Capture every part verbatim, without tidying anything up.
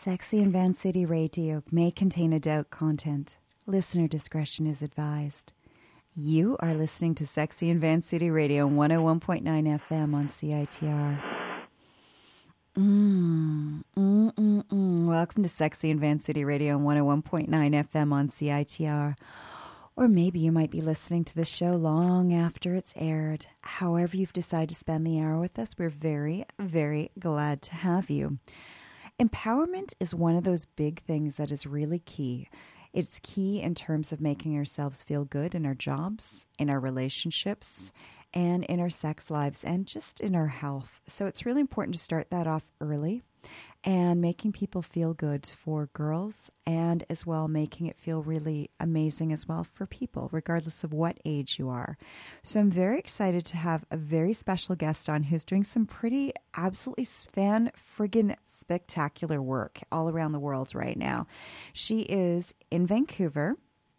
Sexy and Van City Radio may contain adult content. Listener discretion is advised. You are listening to Sexy and Van City Radio on one oh one point nine F M on C I T R. Mm, mm, mm, mm. Welcome to Sexy and Van City Radio on one oh one point nine F M on C I T R. Or maybe you might be listening to the show long after it's aired. However you've decided to spend the hour with us, we're very, very glad to have you. Empowerment is one of those big things that is really key. It's key in terms of making ourselves feel good in our jobs, in our relationships, and in our sex lives, and just in our health. So it's really important to start that off early and making people feel good for girls, and as well making it feel really amazing as well for people, regardless of what age you are. So I'm very excited to have a very special guest on who's doing some pretty absolutely fan-friggin' spectacular work all around the world right now. She is in Vancouver.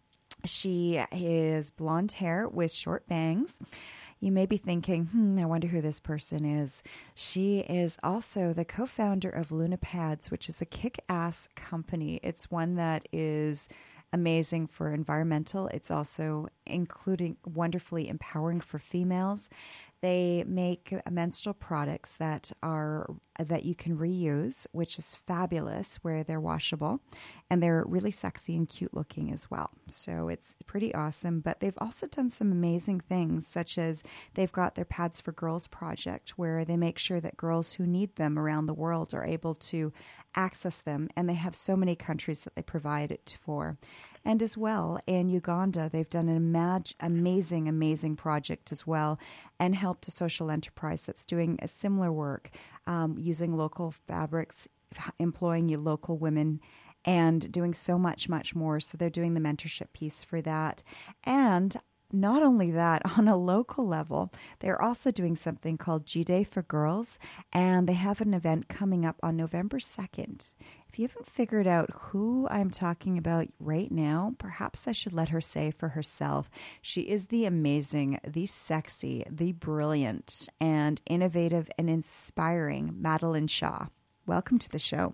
She is blonde hair with short bangs. You may be thinking, hmm, I wonder who this person is. She is also the co-founder of Luna Pads, which is a kick-ass company. It's one that is amazing for environmental. It's also including wonderfully empowering for females. They make menstrual products that are that you can reuse, which is fabulous, where they're washable, and they're really sexy and cute looking as well. So it's pretty awesome. But they've also done some amazing things, such as they've got their Pads for Girls project, where they make sure that girls who need them around the world are able to access them, and they have so many countries that they provide it for. And as well, in Uganda, they've done an imag- amazing, amazing project as well, and helped a social enterprise that's doing a similar work, um, using local fabrics, employing local women, and doing so much, much more. So they're doing the mentorship piece for that. And not only that, on a local level, they're also doing something called G-Day for Girls, and they have an event coming up on November second. If you haven't figured out who I'm talking about right now, perhaps I should let her say for herself. She is the amazing, the sexy, the brilliant, and innovative and inspiring Madeline Shaw. Welcome to the show.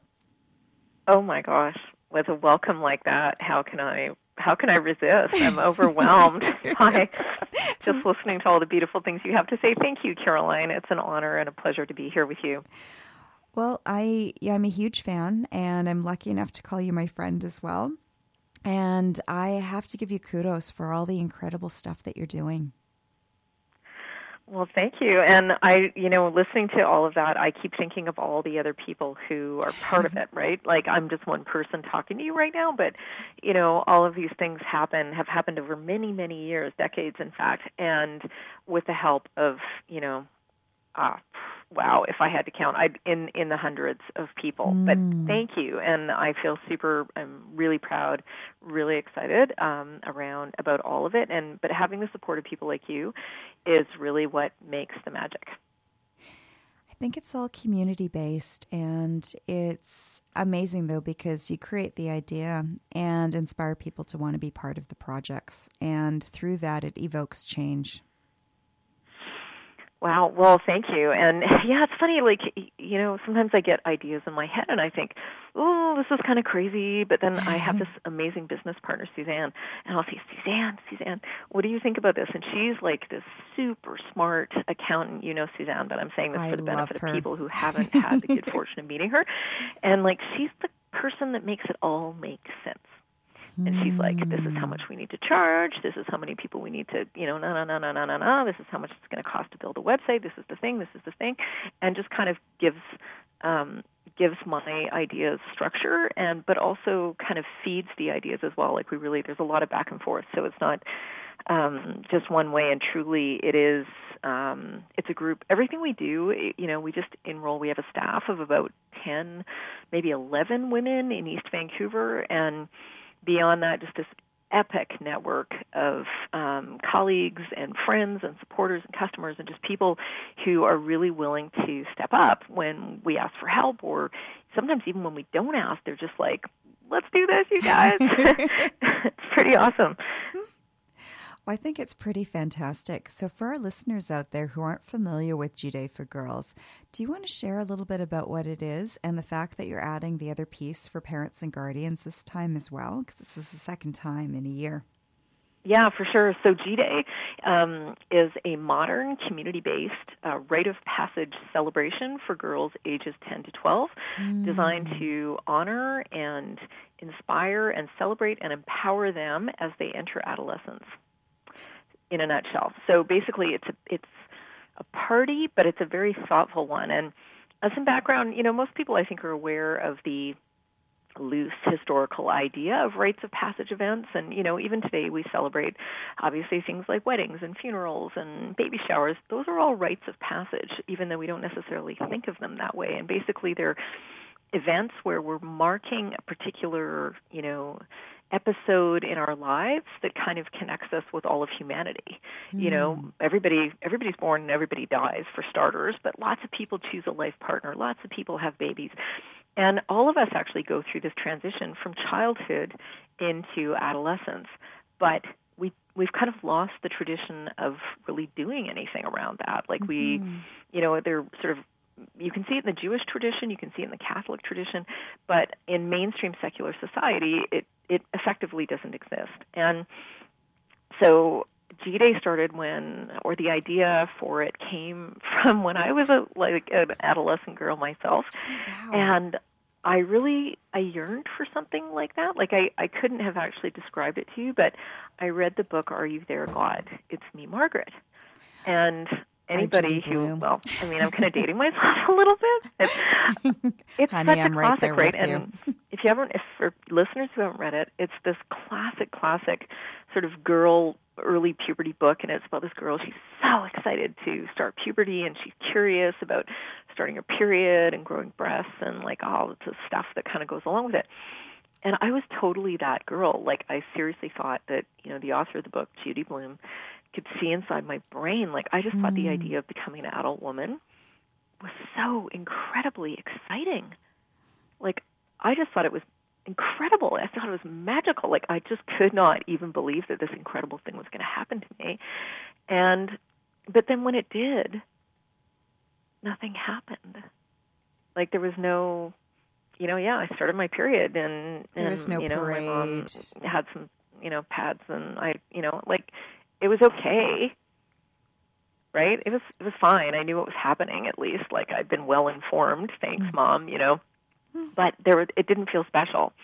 Oh my gosh, with a welcome like that, how can I How can I resist? I'm overwhelmed by just listening to all the beautiful things you have to say. Thank you, Caroline. It's an honor and a pleasure to be here with you. Well, I, yeah, I'm a huge fan, and I'm lucky enough to call you my friend as well. And I have to give you kudos for all the incredible stuff that you're doing. Well, thank you. And I, you know, listening to all of that, I keep thinking of all the other people who are part of it, right? Like, I'm just one person talking to you right now, but, you know, all of these things happen, have happened over many, many years, decades, in fact, and with the help of, you know, uh, wow, if I had to count, I'd in, in the hundreds of people. Mm. But thank you, and I feel super, I'm really proud, really excited um, around about all of it. And but having the support of people like you is really what makes the magic. I think it's all community-based, and it's amazing, though, because you create the idea and inspire people to want to be part of the projects, and through that, it evokes change. Wow. Well, thank you. And yeah, it's funny, like, you know, sometimes I get ideas in my head and I think, oh, this is kind of crazy. But then I have this amazing business partner, Suzanne, and I'll say, Suzanne, Suzanne, what do you think about this? And she's like this super smart accountant. You know, Suzanne, but I'm saying this I for the benefit her. of people who haven't had the good fortune of meeting her. And like, she's the person that makes it all make sense. And she's like, this is how much we need to charge. This is how many people we need to, you know, no, no, no, no, no, no, no. This is how much it's going to cost to build a website. This is the thing. This is the thing. And just kind of gives um, gives my ideas structure, and but also kind of feeds the ideas as well. Like we really, there's a lot of back and forth. So it's not um, just one way. And truly, it is. Um, it's a group. Everything we do, you know, we just enroll. We have a staff of about ten, maybe eleven women in East Vancouver, and beyond that, just this epic network of um, colleagues and friends and supporters and customers and just people who are really willing to step up when we ask for help, or sometimes even when we don't ask, they're just like, let's do this, you guys. It's pretty awesome. Well, I think it's pretty fantastic. So for our listeners out there who aren't familiar with G-Day for Girls, Do you want to share a little bit about what it is and the fact that you're adding the other piece for parents and guardians this time as well? Because this is the second time in a year. Yeah, for sure. So G-Day um, is a modern, community-based uh, rite of passage celebration for girls ages ten to twelve, mm. designed to honor and inspire and celebrate and empower them as they enter adolescence, in a nutshell. So basically it's a, it's a party, but it's a very thoughtful one. And as some background, you know, most people I think are aware of the loose historical idea of rites of passage events. And, you know, even today we celebrate, obviously, things like weddings and funerals and baby showers. Those are all rites of passage, even though we don't necessarily think of them that way. And basically they're events where we're marking a particular, you know, episode in our lives that kind of connects us with all of humanity. Mm. You know, everybody everybody's born and everybody dies, for starters, but lots of people choose a life partner. Lots of people have babies. And all of us actually go through this transition from childhood into adolescence. But we, we've kind of lost the tradition of really doing anything around that. Like we, mm-hmm. you know, they're sort of, you can see it in the Jewish tradition, you can see it in the Catholic tradition, but in mainstream secular society, it, it effectively doesn't exist. And so G-Day started when, or the idea for it came from when I was a like an adolescent girl myself, wow. and I really I yearned for something like that. Like I, I couldn't have actually described it to you, but I read the book Are You There, God? It's Me, Margaret, and anybody who, well, I mean, I'm kind of dating myself a little bit. It's, it's Honey, such I'm a right classic, there right? with you. And if you haven't, if for listeners who haven't read it, it's this classic, classic sort of girl early puberty book, and it's about this girl. She's so excited to start puberty, and she's curious about starting her period and growing breasts and like all the stuff that kind of goes along with it. And I was totally that girl. Like I seriously thought that, you know, the author of the book, Judy Blume, could see inside my brain. Like I just mm. thought the idea of becoming an adult woman was so incredibly exciting. Like I just thought it was incredible. I thought it was magical. Like I just could not even believe that this incredible thing was going to happen to me. And but then when it did, nothing happened. Like there was no, you know, yeah, I started my period and, there was and no you know, parade. my mom had some, you know, pads and I, you know, like it was okay. Right? It was it was fine. I knew what was happening at least. Like I'd been well informed. Thanks, mm. Mom, you know. Mm. But there was, it didn't feel special.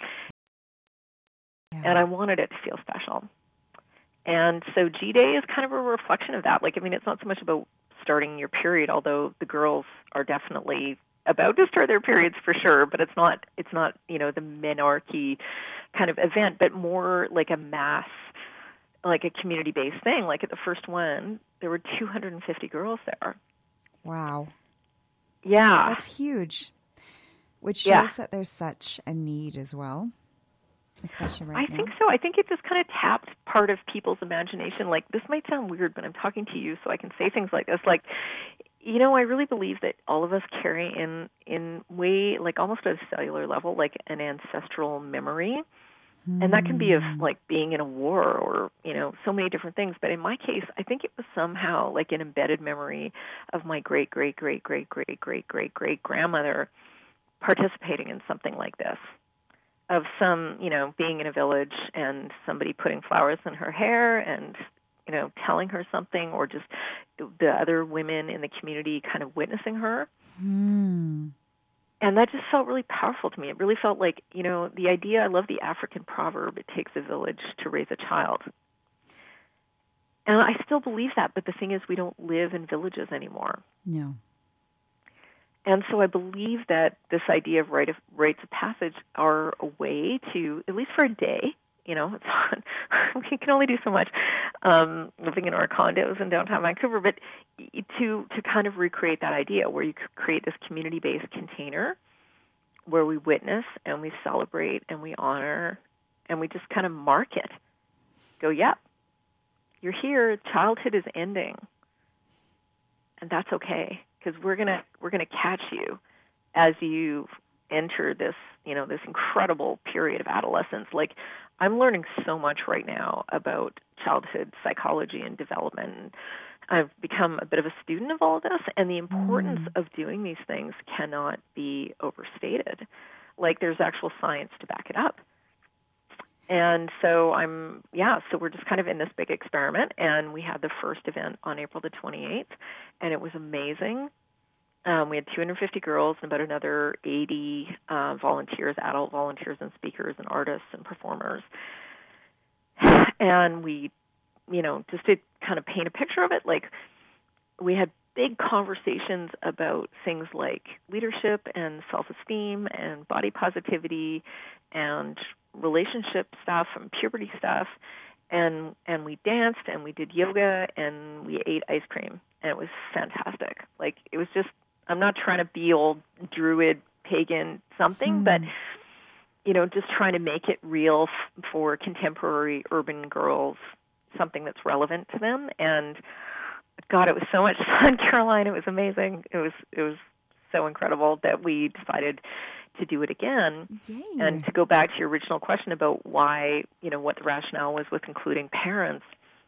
Yeah. And I wanted it to feel special. And so G-Day is kind of a reflection of that. Like, I mean, it's not so much about starting your period, although the girls are definitely about to start their periods for sure, but it's not, it's not, you know, the menarche kind of event, but more like a mass, like a community-based thing. Like at the first one, there were two hundred fifty girls there. Wow. Yeah. That's huge, which shows yeah. that there's such a need as well, especially right I now. I think so. I think it just kind of tapped part of people's imagination. Like, this might sound weird, but I'm talking to you, so I can say things like this. Like, you know, I really believe that all of us carry in, in way, like almost at a cellular level, like an ancestral memory. And that can be of like being in a war or, you know, so many different things. But in my case, I think it was somehow like an embedded memory of my great, great, great, great, great, great, great, great grandmother participating in something like this. Of some, you know, being in a village and somebody putting flowers in her hair and, you know, telling her something, or just the other women in the community kind of witnessing her. Mm. And that just felt really powerful to me. It really felt like, you know, the idea, I love the African proverb, it takes a village to raise a child. And I still believe that, but the thing is we don't live in villages anymore. No. And so I believe that this idea of rite of, rites of passage are a way to, at least for a day, you know, it's hard. We can only do so much um, living in our condos in downtown Vancouver, but to to kind of recreate that idea where you could create this community-based container where we witness and we celebrate and we honor and we just kind of mark it. Go, yep, you're here. Childhood is ending, and that's okay because we're gonna we're gonna catch you as you enter this, you know, this incredible period of adolescence. Like, I'm learning so much right now about childhood psychology and development. I've become a bit of a student of all of this, and the importance Mm. of doing these things cannot be overstated. Like, there's actual science to back it up. And so I'm, yeah, so we're just kind of in this big experiment, and we had the first event on April the twenty-eighth, and it was amazing. Um, we had two hundred fifty girls and about another eighty uh, volunteers, adult volunteers and speakers and artists and performers. And we, you know, just to kind of paint a picture of it, like, we had big conversations about things like leadership and self-esteem and body positivity and relationship stuff and puberty stuff, and and we danced and we did yoga and we ate ice cream, and it was fantastic. Like, it was just, I'm not trying to be old druid pagan something, Hmm. but you know, just trying to make it real f- for contemporary urban girls, something that's relevant to them. And God, it was so much fun, Caroline. It was amazing. It was it was so incredible that we decided to do it again. Yay. And to go back to your original question about why, you know, what the rationale was with including parents,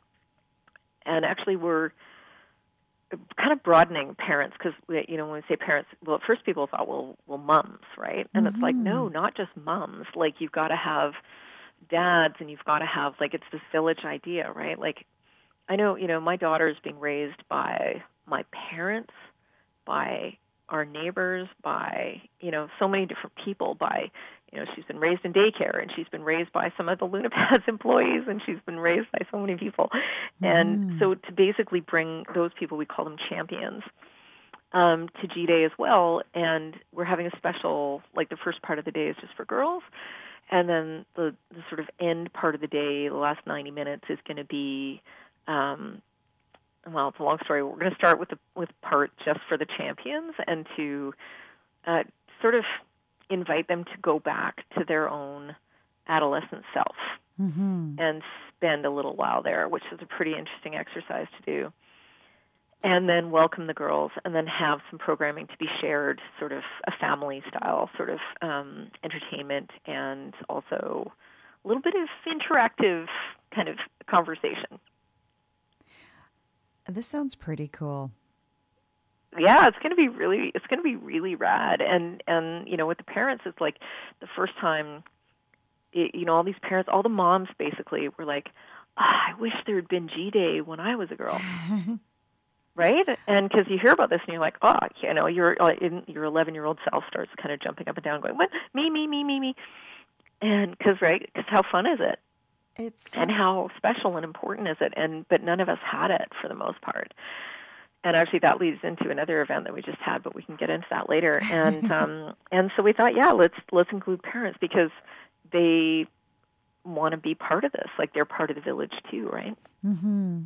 and actually we're kind of broadening parents, because, you know, when we say parents, well, at first people thought, well, well, moms, right? And Mm-hmm. it's like, no, not just moms. Like, you've got to have dads, and you've got to have, like, it's this village idea, right? Like, I know, you know, my daughter is being raised by my parents, by our neighbors, by, you know, so many different people, by, you know, she's been raised in daycare, and she's been raised by some of the Lunapads employees, and she's been raised by so many people. Mm-hmm. And so to basically bring those people, we call them champions, um, to G-Day as well. And we're having a special, like, the first part of the day is just for girls, and then the, the sort of end part of the day, the last ninety minutes, is going to be, um, well, it's a long story. We're going to start with the with part just for the champions, and to uh, sort of invite them to go back to their own adolescent self, Mm-hmm. and spend a little while there, which is a pretty interesting exercise to do. And then welcome the girls, and then have some programming to be shared, sort of a family-style sort of um, entertainment, and also a little bit of interactive kind of conversation. This sounds pretty cool. Yeah, it's going to be really, it's going to be really rad. And, and, you know, with the parents, it's like the first time, it, you know, all these parents, all the moms basically were like, oh, I wish there had been G-Day when I was a girl. Right? And because you hear about this and you're like, oh, you know, your uh, in, your eleven-year-old self starts kind of jumping up and down going, what? Me, me, me, me, me. And because, right, because how fun is it? It's so- And how special and important is it? And but none of us had it for the most part. And actually, that leads into another event that we just had, but we can get into that later. And um, and so we thought, yeah, let's let's include parents, because they want to be part of this. Like, they're part of the village too, right? Mm-hmm.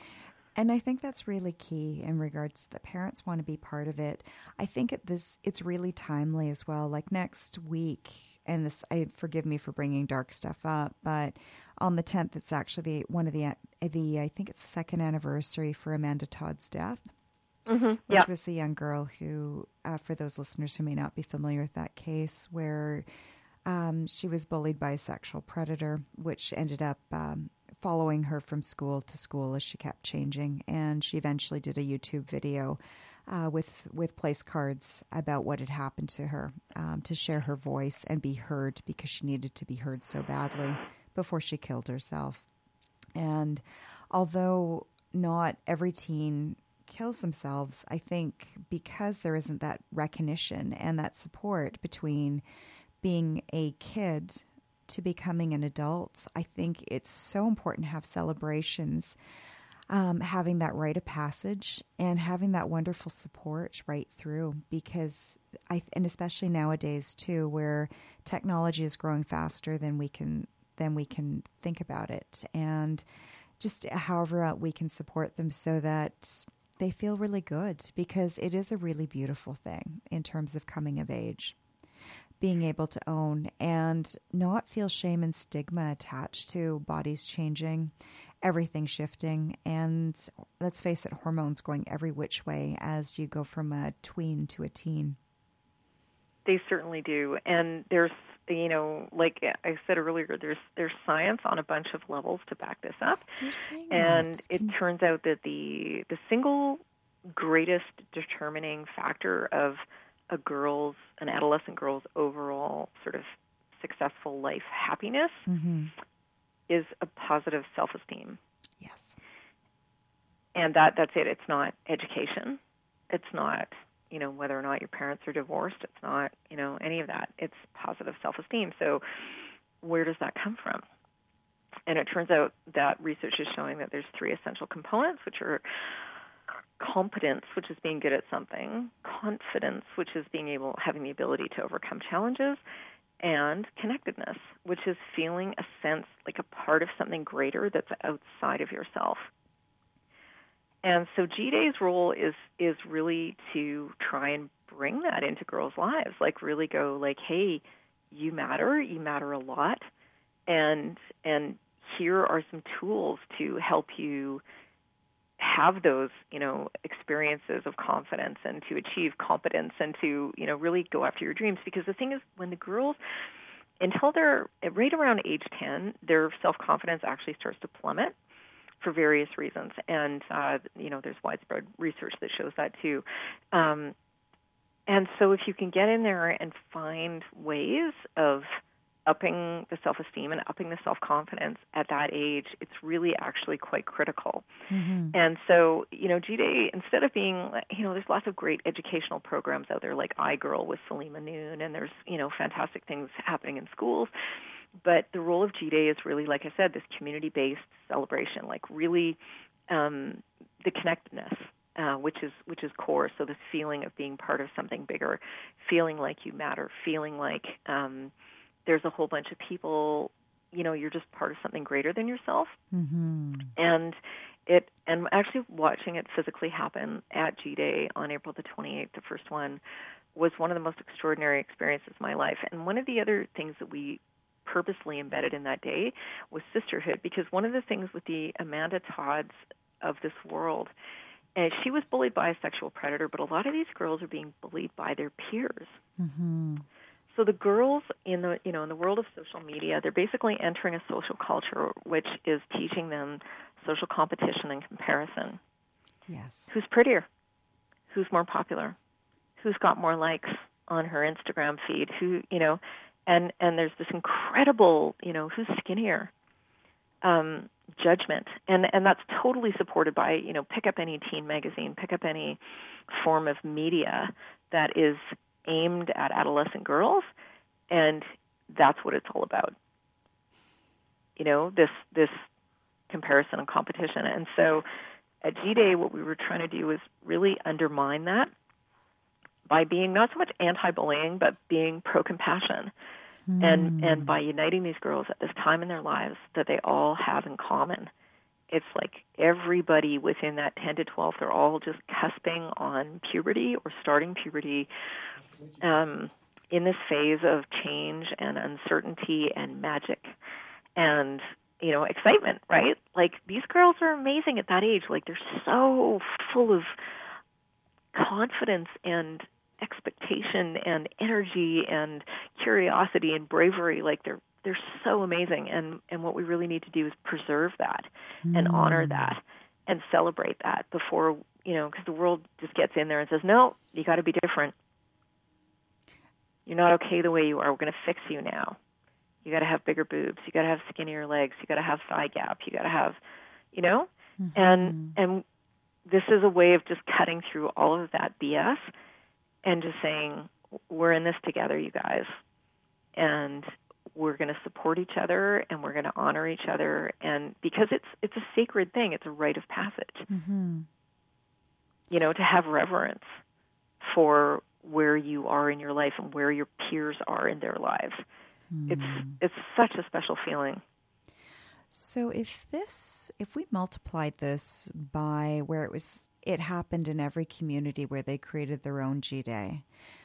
And I think that's really key in regards to the parents want to be part of it. I think it, this it's really timely as well. Like next week, and this, I forgive me for bringing dark stuff up, but on the tenth, it's actually one of the the I think it's the second anniversary for Amanda Todd's death, Mm-hmm. which Yeah. was the young girl who, uh, for those listeners who may not be familiar with that case, where um, she was bullied by a sexual predator, which ended up um, following her from school to school as she kept changing. And she eventually did a YouTube video uh, with, with place cards about what had happened to her, um, to share her voice and be heard, because she needed to be heard so badly before she killed herself. And although not every teen kills themselves, I think because there isn't that recognition and that support between being a kid to becoming an adult, I think it's so important to have celebrations, um, having that rite of passage and having that wonderful support right through, because I, and especially nowadays too, where technology is growing faster than we can, than we can think about it. And just however we can support them so that they feel really good, because it is a really beautiful thing in terms of coming of age, being able to own and not feel shame and stigma attached to bodies changing, everything shifting, and let's face it, hormones going every which way as you go from a tween to a teen. They certainly do. And there's you know, like I said earlier, there's there's science on a bunch of levels to back this up. You're saying And that. it Can... turns out that the the single greatest determining factor of a girl's, an adolescent girl's overall sort of successful life happiness mm-hmm. is a positive self-esteem. Yes. And that that's it. It's not education. It's not, you know, whether or not your parents are divorced. It's not, you know, any of that. It's positive self-esteem. So where does that come from? And it turns out that research is showing that there's three essential components, which are competence, which is being good at something, confidence, which is being able, having the ability to overcome challenges, and connectedness, which is feeling a sense like a part of something greater that's outside of yourself. And so G-Day's role is is really to try and bring that into girls' lives, like really go like, hey, you matter, you matter a lot, and and here are some tools to help you have those, you know, experiences of confidence and to achieve competence and to, you know, really go after your dreams. Because the thing is, when the girls, until they're right around age ten, their self-confidence actually starts to plummet for various reasons. And, uh, you know, there's widespread research that shows that too. Um, and so if you can get in there and find ways of upping the self-esteem and upping the self-confidence at that age, it's really actually quite critical. Mm-hmm. And so, you know, G-Day, instead of being, you know, there's lots of great educational programs out there like iGirl with Salima Noon, and there's, you know, fantastic things happening in schools. But the role of G-Day is really, like I said, this community-based celebration, like really um, the connectedness, uh, which is which is core. So this feeling of being part of something bigger, feeling like you matter, feeling like um, there's a whole bunch of people, you know, you're just part of something greater than yourself. Mm-hmm. And it, and actually watching it physically happen at G-Day on April the twenty-eighth, the first one, was one of the most extraordinary experiences of my life. And one of the other things that we purposely embedded in that day was sisterhood, because one of the things with the Amanda Todds of this world, and she was bullied by a sexual predator, but a lot of these girls are being bullied by their peers. Mm-hmm. So the girls in the, you know, in the world of social media, they're basically entering a social culture which is teaching them social competition and comparison. Yes. Who's prettier? Who's more popular? Who's got more likes on her Instagram feed? Who, you know, and, and there's this incredible, you know, who's skinnier um, judgment. And, and that's totally supported by, you know, pick up any teen magazine, pick up any form of media that is aimed at adolescent girls, and that's what it's all about. You know, this this comparison and competition. And so at G-Day, what we were trying to do is really undermine that by being not so much anti-bullying, but being pro-compassion. Mm. And, and by uniting these girls at this time in their lives that they all have in common. It's like everybody within that ten to twelve, they're all just cusping on puberty or starting puberty um, in this phase of change and uncertainty and magic and, you know, excitement, right? Like, these girls are amazing at that age. Like, they're so full of confidence and expectation and energy and curiosity and bravery. Like, they're They're so amazing, and, and what we really need to do is preserve that mm. and honor that and celebrate that before, you know, because the world just gets in there and says, no, you got to be different. You're not okay the way you are. We're going to fix you now. You got to have bigger boobs. You got to have skinnier legs. You got to have thigh gap. You got to have, you know, mm-hmm. and and this is a way of just cutting through all of that B S and just saying, we're in this together, you guys, and we're going to support each other, and we're going to honor each other, and because it's it's a sacred thing, it's a rite of passage. Mm-hmm. You know, to have reverence for where you are in your life and where your peers are in their lives. Mm. It's it's such a special feeling. So if this, if we multiplied this by where it was, it happened in every community where they created their own G-Day,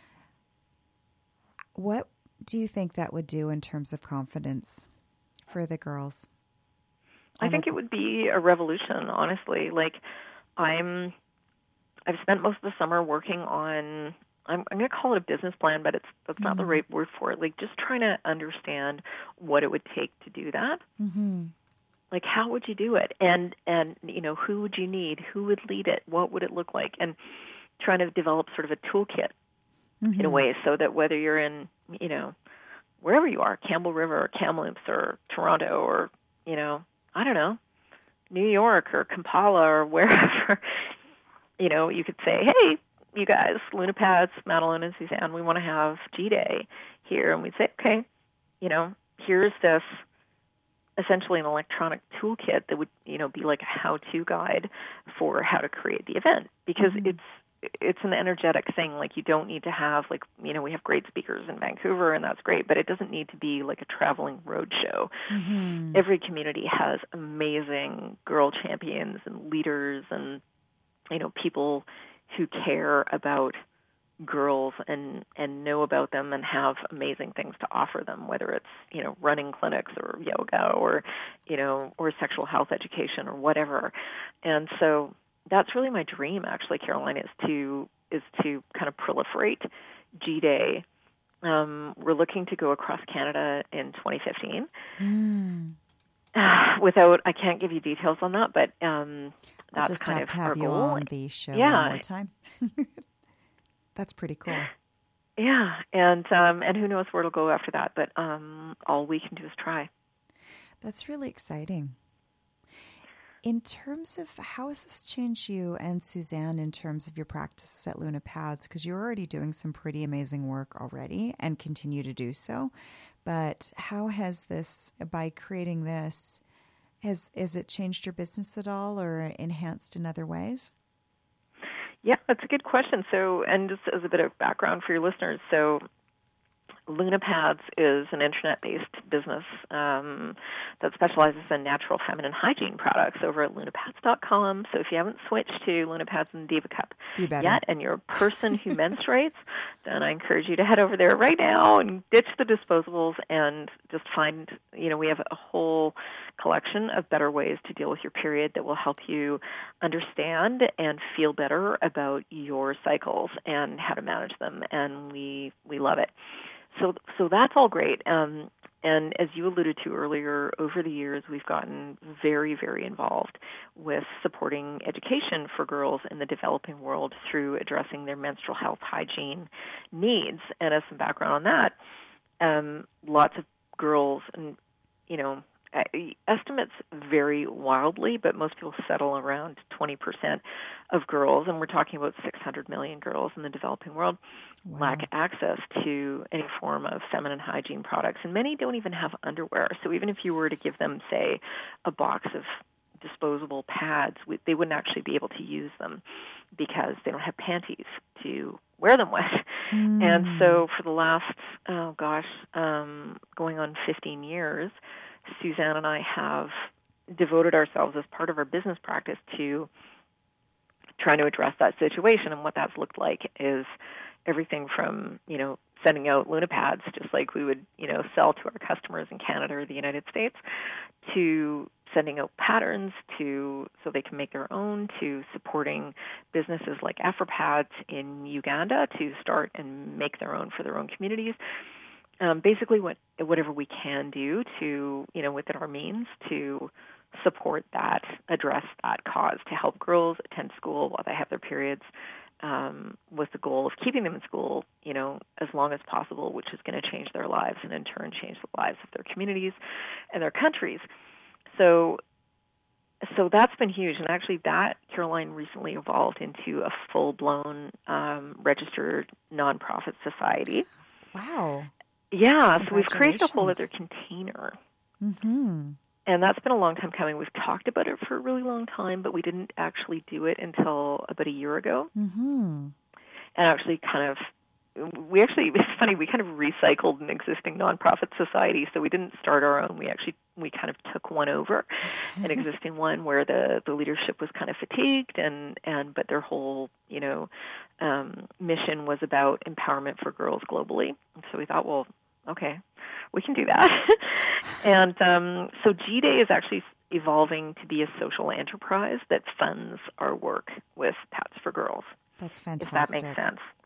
what do you think that would do in terms of confidence for the girls? I think it would be a revolution, honestly. Like, I'm, I've spent most of the summer working on I'm, I'm going to call it a business plan, but it's that's not mm-hmm. the right word for it. Like just trying to understand what it would take to do that. Mm-hmm. Like how would you do it? And, and, you know, who would you need? Who would lead it? What would it look like? And trying to develop sort of a toolkit mm-hmm. in a way so that whether you're in, you know, wherever you are, Campbell River or Kamloops or Toronto or, you know, I don't know, New York or Kampala or wherever, you know, you could say, hey, you guys, Luna Pads, Madeline and Suzanne, we want to have G-Day here. And we'd say, okay, you know, here's this essentially an electronic toolkit that would, you know, be like a how-to guide for how to create the event. Because mm-hmm. it's it's an energetic thing. Like you don't need to have, like, you know, we have great speakers in Vancouver and that's great, but it doesn't need to be like a traveling road show. Mm-hmm. Every community has amazing girl champions and leaders and, you know, people who care about girls and, and know about them and have amazing things to offer them, whether it's, you know, running clinics or yoga or, you know, or sexual health education or whatever. And so that's really my dream, actually, Caroline, is to is to kind of proliferate G-Day. Um, we're looking to go across Canada in twenty fifteen. Mm. Uh, without, I can't give you details on that, but um, that's just kind have of to have our you goal. on the show yeah. one more time. That's pretty cool. Yeah, and um, and who knows where it'll go after that, but um, all we can do is try. That's really exciting. In terms of how has this changed you and Suzanne in terms of your practices at Luna Pads? Because you're already doing some pretty amazing work already and continue to do so. But how has this, by creating this, has, has it changed your business at all or enhanced in other ways? Yeah, that's a good question. So, and just as a bit of background for your listeners, so Luna Pads is an internet-based business um, that specializes in natural feminine hygiene products over at luna pads dot com. So if you haven't switched to Luna Pads and Diva Cup yet, and you're a person who menstruates, then I encourage you to head over there right now and ditch the disposables and just find, you know, we have a whole collection of better ways to deal with your period that will help you understand and feel better about your cycles and how to manage them. And we we love it. So so that's all great. Um, and as you alluded to earlier, over the years, we've gotten very, very involved with supporting education for girls in the developing world through addressing their menstrual health hygiene needs. And as some background on that, um, lots of girls, and, you know, estimates vary wildly, but most people settle around twenty percent of girls, and we're talking about six hundred million girls in the developing world, wow. lack access to any form of feminine hygiene products. And many don't even have underwear. So even if you were to give them, say, a box of disposable pads, they wouldn't actually be able to use them because they don't have panties to wear them with. Mm. And so for the last, oh gosh, um, going on fifteen years, Suzanne and I have devoted ourselves as part of our business practice to trying to address that situation. And what that's looked like is everything from, you know, sending out Luna Pads, just like we would, you know, sell to our customers in Canada or the United States, to sending out patterns to so they can make their own, to supporting businesses like AfroPads in Uganda to start and make their own for their own communities. Um, basically, what whatever we can do to, you know, within our means to support that, address that cause, to help girls attend school while they have their periods, um, with the goal of keeping them in school, you know, as long as possible, which is going to change their lives and in turn change the lives of their communities and their countries. So, so that's been huge, and actually, that Caroline recently evolved into a full-blown um, registered nonprofit society. Wow. Yeah, so we've created a whole other container. Mm-hmm. And that's been a long time coming. We've talked about it for a really long time, but we didn't actually do it until about a year ago. Mm-hmm. And actually kind of, we actually, it's funny, we kind of recycled an existing nonprofit society, so we didn't start our own. We actually, we kind of took one over, an existing one where the, the leadership was kind of fatigued, and, and but their whole, you know, um, mission was about empowerment for girls globally. And so we thought, well, okay, we can do that. and um, so G-Day is actually evolving to be a social enterprise that funds our work with Pads for Girls. That's fantastic. If that makes sense.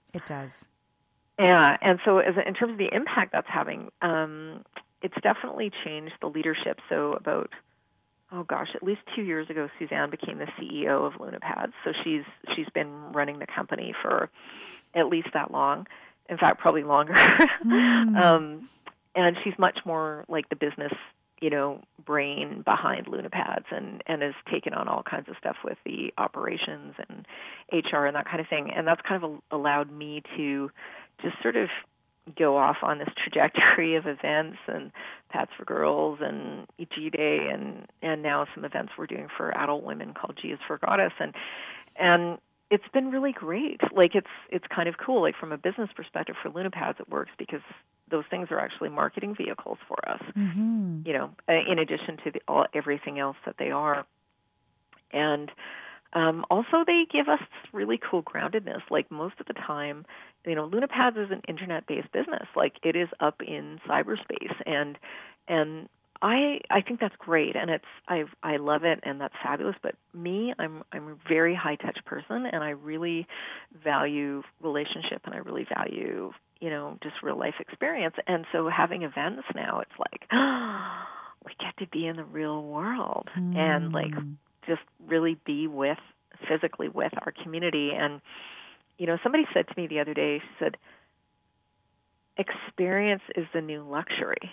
It does. Yeah, and so as in terms of the impact that's having, um, it's definitely changed the leadership. So about, oh gosh, at least two years ago, Suzanne became the C E O of LunaPads. So she's she's been running the company for at least that long. In fact, probably longer. Mm. um, and she's much more like the business, you know, brain behind LunaPads, and, and has taken on all kinds of stuff with the operations and H R and that kind of thing. And that's kind of allowed me to just sort of go off on this trajectory of events and Pads for Girls and G Day and, and now some events we're doing for adult women called G is for Goddess. And, and it's been really great. Like it's, it's kind of cool. Like from a business perspective for LunaPads, it works because those things are actually marketing vehicles for us, mm-hmm. you know, in addition to the, all, everything else that they are. And um, also they give us really cool groundedness. Like most of the time, you know, LunaPads is an internet-based business. Like it is up in cyberspace, and and I I think that's great, and it's I I love it, and that's fabulous. But me, I'm I'm a very high-touch person, and I really value relationship, and I really value, you know, just real life experience. And so having events now, it's like, oh, we get to be in the real world mm. and like just really be with physically with our community. And you know, somebody said to me the other day, she said, experience is the new luxury.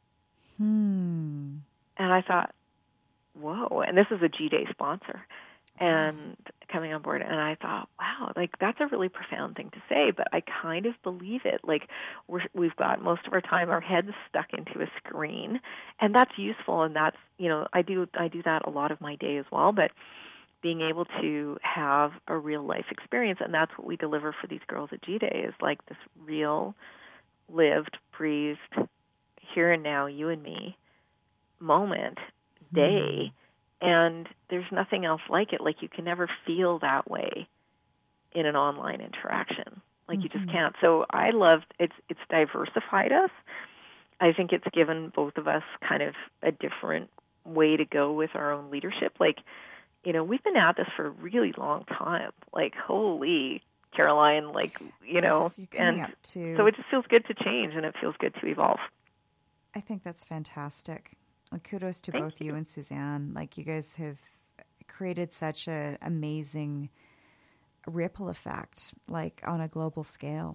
Hmm. And I thought, whoa, and this is a G-Day sponsor and coming on board. And I thought, wow, like that's a really profound thing to say, but I kind of believe it. Like we're, we've got most of our time, our heads stuck into a screen, and that's useful. And that's, you know, I do, I do that a lot of my day as well, but being able to have a real life experience, and that's what we deliver for these girls at G-Day, is like this real, lived, breathed, here and now, you and me moment, day, mm. and there's nothing else like it. Like you can never feel that way in an online interaction. Like mm-hmm. you just can't. So I love it's it's diversified us. I think it's given both of us kind of a different way to go with our own leadership. Like, you know, we've been at this for a really long time. Like, holy Caroline, like, you know, so and to... so it just feels good to change, and it feels good to evolve. I think that's fantastic. Well, kudos to Thank both you. you and Suzanne. Like, you guys have created such an amazing ripple effect, like on a global scale.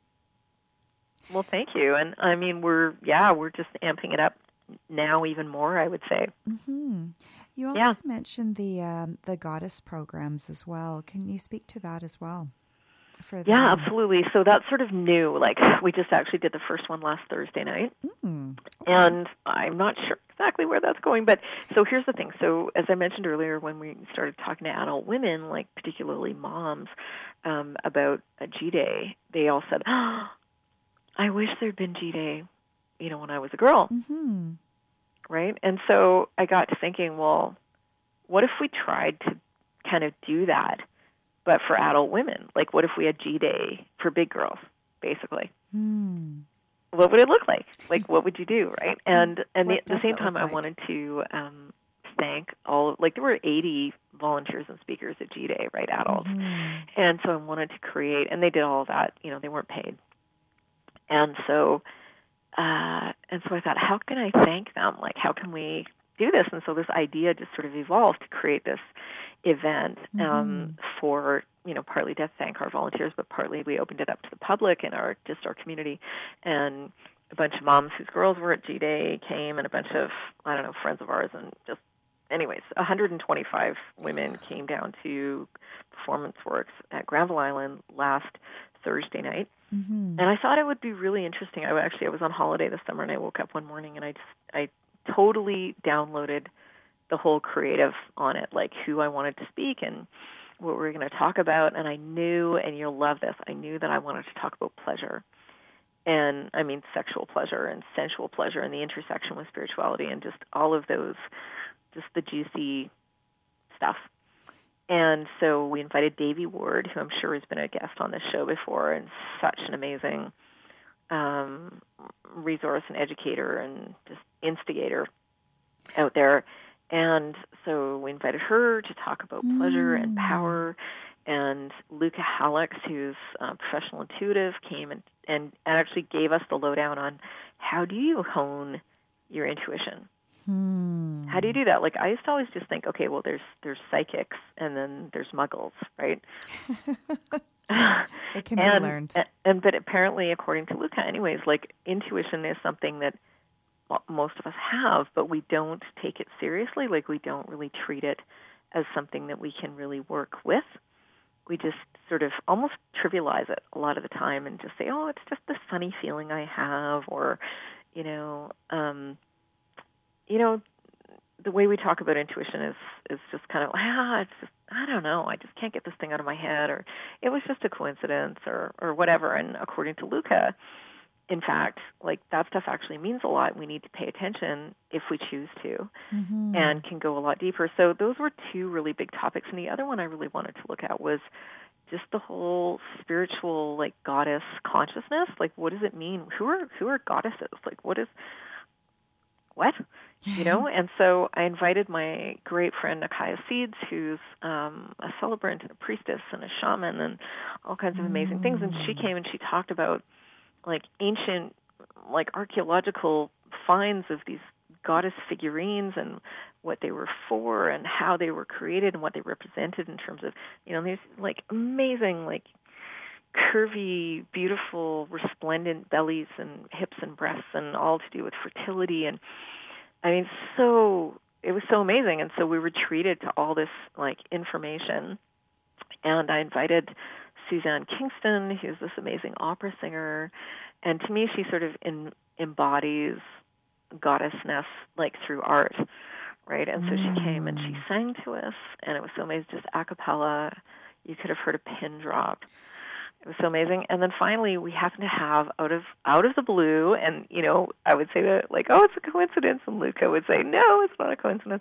Well, thank you. And I mean, we're, yeah, we're just amping it up now even more, I would say. Mm-hmm. You also yeah. mentioned the um, the Goddess programs as well. Can you speak to that as well? For the yeah, women? Absolutely. So that's sort of new. Like, we just actually did the first one last Thursday night. Mm, okay. And I'm not sure exactly where that's going. But so here's the thing. So as I mentioned earlier, when we started talking to adult women, like particularly moms, um, about a G-Day, they all said, oh, I wish there'd been G-Day, you know, when I was a girl. Mm-hmm. Right? And so I got to thinking, well, what if we tried to kind of do that, but for adult women? Like, what if we had G-Day for big girls, basically? Hmm. What would it look like? Like, what would you do, right? And and the, at the same time, I like? wanted to um, thank all, like, there were eighty volunteers and speakers at G-Day, right, adults. Mm-hmm. And so I wanted to create, and they did all of that, you know, they weren't paid. And so, uh, and so I thought, how can I thank them? Like, how can we do this? And so this idea just sort of evolved to create this event um, mm-hmm. for, you know, partly to thank our volunteers, but partly we opened it up to the public and our just our community. And a bunch of moms whose girls were at G-Day came, and a bunch of, I don't know, friends of ours, and just, anyways, one hundred twenty-five women came down to Performance Works at Granville Island last Thursday night. Mm-hmm. And I thought it would be really interesting. I actually I was on holiday this summer, and I woke up one morning and I just I totally downloaded the whole creative on it, like who I wanted to speak and what we were going to talk about. And I knew, and you'll love this, I knew that I wanted to talk about pleasure. And I mean sexual pleasure and sensual pleasure and the intersection with spirituality and just all of those, just the juicy stuff. And so we invited Davey Ward, who I'm sure has been a guest on this show before, and such an amazing um, resource and educator and just instigator out there. And so we invited her to talk about pleasure mm. and power and Luca Hallex, who's a professional intuitive, came and, and actually gave us the lowdown on how do you hone your intuition. Hmm. How do you do that? Like, I used to always just think, okay, well, there's there's psychics and then there's muggles, right? It can and, be learned. And, and but apparently, according to Luca, anyways, like intuition is something that most of us have, but we don't take it seriously. Like, we don't really treat it as something that we can really work with. We just sort of almost trivialize it a lot of the time and just say, oh, it's just this funny feeling I have, or, you know, um, you know, the way we talk about intuition is is just kind of, ah, it's just, I don't know, I just can't get this thing out of my head, or it was just a coincidence, or or whatever. And according to Luca, in fact, like, that stuff actually means a lot. We need to pay attention if we choose to, mm-hmm. and can go a lot deeper. So those were two really big topics. And the other one I really wanted to look at was just the whole spiritual, like, goddess consciousness. Like, what does it mean? Who are who are goddesses? Like, what is what? You know? And so I invited my great friend Nakaya Seeds, who's um, a celebrant and a priestess and a shaman and all kinds of amazing mm. things. And she came and she talked about, like, ancient, like, archaeological finds of these goddess figurines and what they were for and how they were created and what they represented in terms of, you know, these, like, amazing, like, curvy, beautiful, resplendent bellies and hips and breasts, and all to do with fertility. And I mean, so it was so amazing. And so we were treated to all this, like, information. And I invited Suzanne Kingston, who's this amazing opera singer. And to me, she sort of in, embodies goddessness, like, through art, right? And so mm. she came and she sang to us, and it was so amazing, just a cappella. You could have heard a pin drop. It was so amazing. And then finally, we happened to have out of out of the blue, and, you know, I would say that, like, oh, it's a coincidence, and Luca would say, no, it's not a coincidence.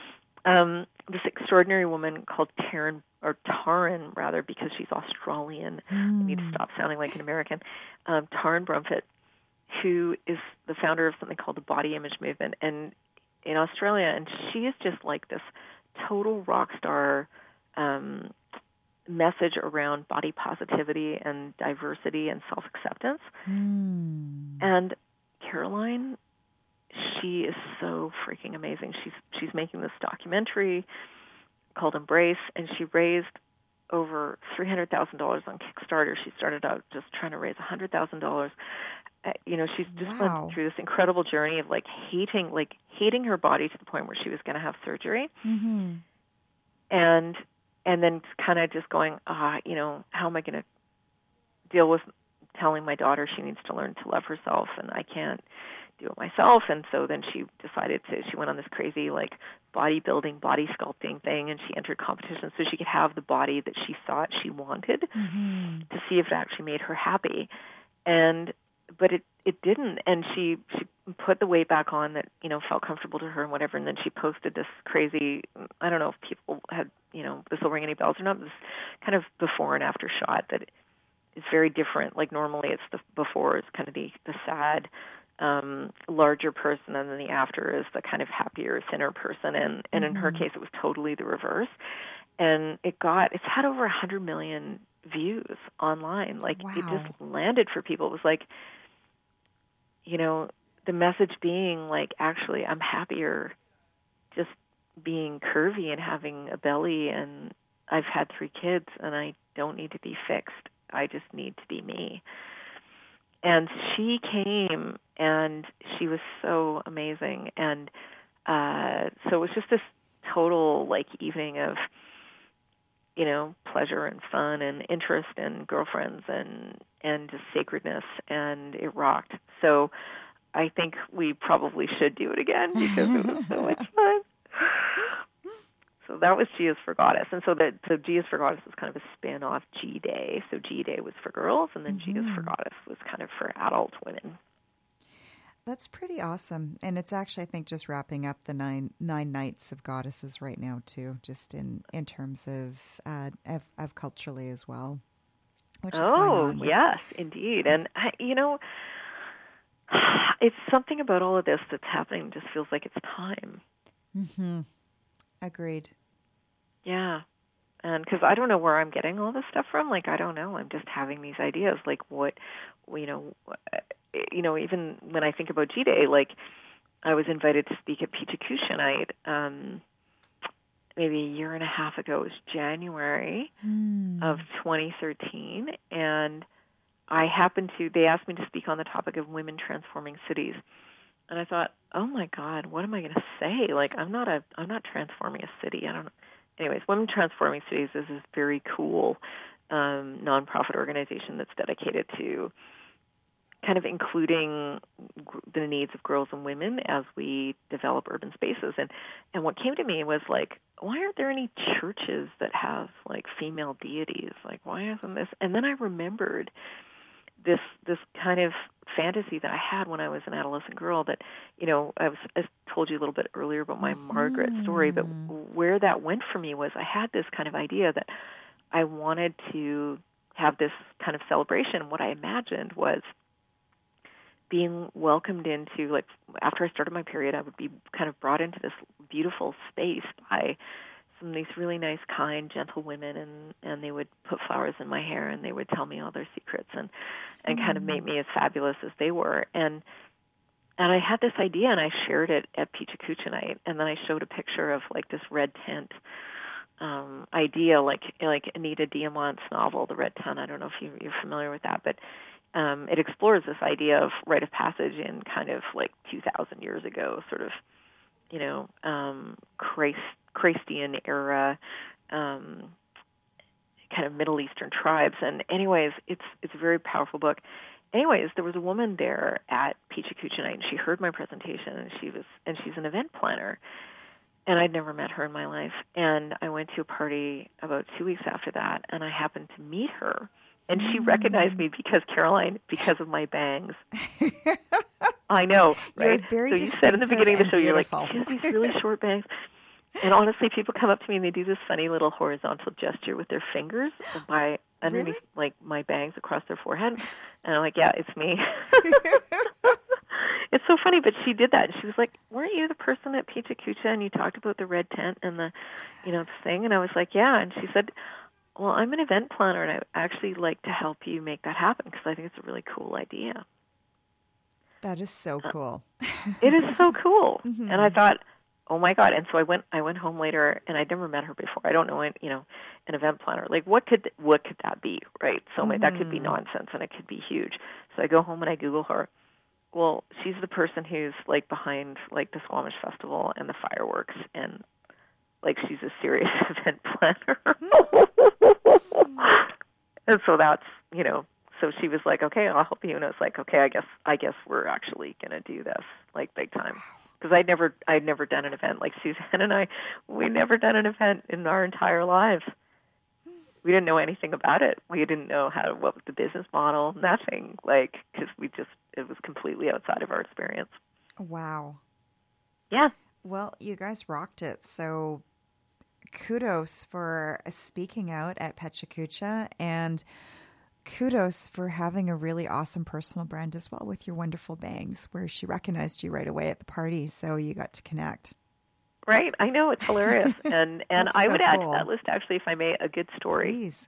Um, this extraordinary woman called Taryn, or Taryn, rather, because she's Australian. Mm. I need to stop sounding like an American. Um, Taryn Brumfitt, who is the founder of something called the Body Image Movement, and in Australia, and she is just like this total rock star um, message around body positivity and diversity and self-acceptance. Mm. And Caroline, she is so freaking amazing. She's she's making this documentary called Embrace, and she raised over three hundred thousand dollars on Kickstarter. She started out just trying to raise one hundred thousand dollars. Uh, you know, she's just wow. went through this incredible journey of, like, hating, like, hating her body to the point where she was going to have surgery. Mm-hmm. And and then kind of just going, ah, you know, how am I going to deal with telling my daughter she needs to learn to love herself, and I can't do it myself. And so then she decided to, she went on this crazy, like, bodybuilding, body sculpting thing, and she entered competitions so she could have the body that she thought she wanted, mm-hmm. to see if it actually made her happy. And but it it didn't, and she she put the weight back on that, you know, felt comfortable to her and whatever, and then she posted this crazy, I don't know if people had, you know, this will ring any bells or not, this kind of before and after shot that is very different. Like, normally it's the before is kind of the the sad, um, larger person, and then the after is the kind of happier, thinner person, and and mm-hmm. in her case it was totally the reverse. And it got, it's had over one hundred million views online. Like, wow. It just landed for people. It was like, you know, the message being, like, actually, I'm happier just being curvy and having a belly, and I've had three kids, and I don't need to be fixed. I just need to be me. And she came, and she was so amazing. And uh, so it was just this total, like, evening of, you know, pleasure and fun and interest and girlfriends and and just sacredness, and it rocked. So I think we probably should do it again because it was so much fun. So that was G is for Goddess. And so the, so G is for Goddess was kind of a spin-off G Day. So G Day was for girls, and then mm-hmm. G is for Goddess was kind of for adult women. That's pretty awesome. And it's actually, I think, just wrapping up the nine nine nights of goddesses right now, too, just in, in terms of, uh, of of culturally as well. Which is oh, going on with... yes, indeed. And, I, you know, it's something about all of this that's happening just feels like it's time. Mm-hmm. Agreed. Yeah. And because I don't know where I'm getting all this stuff from, like I don't know, I'm just having these ideas, like what, you know, you know, even when I think about G-Day, like I was invited to speak at Pichikushanite um, maybe a year and a half ago. It was January mm. of twenty thirteen, and I happened to, they asked me to speak on the topic of women transforming cities. And I thought, oh my God, what am I going to say? Like, I'm not a, I'm not transforming a city. I don't know. Anyways, Women Transforming Cities is this very cool um, nonprofit organization that's dedicated to kind of including the needs of girls and women as we develop urban spaces. And and what came to me was like, why aren't there any churches that have like female deities? Like, why isn't this? And then I remembered this this kind of fantasy that I had when I was an adolescent girl that, you know, I was I told you a little bit earlier about my mm-hmm. Margaret story, but where that went for me was I had this kind of idea that I wanted to have this kind of celebration. What I imagined was being welcomed into, like, after I started my period, I would be kind of brought into this beautiful space by some of these really nice, kind, gentle women, and, and they would put flowers in my hair, and they would tell me all their secrets and, and mm. kind of make me as fabulous as they were. And and I had this idea, and I shared it at Pichikushanite, and then I showed a picture of, like, this red tent um, idea, like like Anita Diamant's novel, The Red Tent. I don't know if you, you're familiar with that, but um, it explores this idea of rite of passage in kind of, like, two thousand years ago, sort of, you know, um, Christ, Christian era, um, kind of Middle Eastern tribes. And anyways, it's it's a very powerful book. Anyways, there was a woman there at Pichikushanite, and she heard my presentation, and she was and she's an event planner. And I'd never met her in my life. And I went to a party about two weeks after that, and I happened to meet her. And she recognized me because, Caroline, because of my bangs. I know, right? You're very so you said in the beginning of the show, beautiful. You're like, she has these really short bangs. And honestly, people come up to me and they do this funny little horizontal gesture with their fingers by underneath, really? like, my bangs across their forehead. And I'm like, yeah, it's me. It's so funny, but she did that. And she was like, weren't you the person at Pichikusha and you talked about the red tent and the, you know, thing? And I was like, yeah. And she said, well, I'm an event planner, and I actually like to help you make that happen because I think it's a really cool idea. That is so cool. Uh, it is so cool. Mm-hmm. And I thought, oh my God! And so I went. I went home later, and I'd never met her before. I don't know, you know, an event planner. Like, what could what could that be, right? So mm-hmm. that could be nonsense, and it could be huge. So I go home and I Google her. Well, she's the person who's like behind like the Squamish Festival and the fireworks, and like she's a serious event planner. And so that's, you know, so she was like, okay, I'll help you. And I was like, okay, I guess I guess we're actually going to do this, like, big time. Because I'd never, I'd never done an event. Like Suzanne and I, we never done an event in our entire lives. We didn't know anything about it. We didn't know how, what was the business model, nothing. Like, because we just, it was completely outside of our experience. Wow. Yeah. Well, you guys rocked it. So kudos for speaking out at Pichikusha, and kudos for having a really awesome personal brand as well with your wonderful bangs, where she recognized you right away at the party, so you got to connect. Right, I know, it's hilarious. And and I so would add cool. to that list, actually, if I may, a good story. Please.